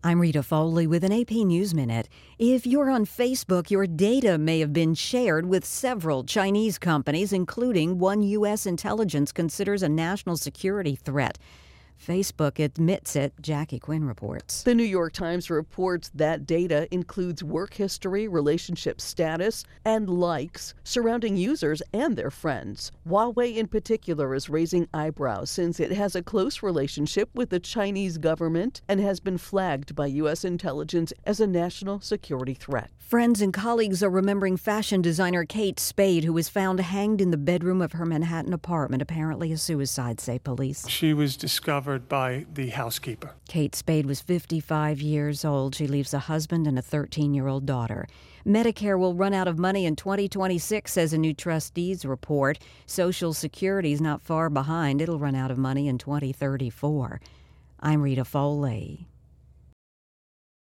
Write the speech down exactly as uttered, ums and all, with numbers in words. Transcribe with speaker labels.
Speaker 1: I'm Rita Foley with an A P News Minute. If you're on Facebook, your data may have been shared with several Chinese companies, including one U S intelligence considers a national security threat. Facebook admits it. Jackie Quinn reports.
Speaker 2: The New York Times reports that data includes work history, relationship status, and likes surrounding users and their friends. Huawei in particular is raising eyebrows since it has a close relationship with the Chinese government and has been flagged by U S intelligence as a national security threat.
Speaker 1: Friends and colleagues are remembering fashion designer Kate Spade, who was found hanged in the bedroom of her Manhattan apartment, apparently a suicide, say police.
Speaker 3: She was discovered by the housekeeper.
Speaker 1: Kate Spade was fifty-five years old. She leaves a husband and a thirteen-year-old daughter. Medicare will run out of money in twenty twenty-six, says a new trustees report. Social Security's not far behind. It'll run out of money in twenty thirty-four. I'm Rita Foley.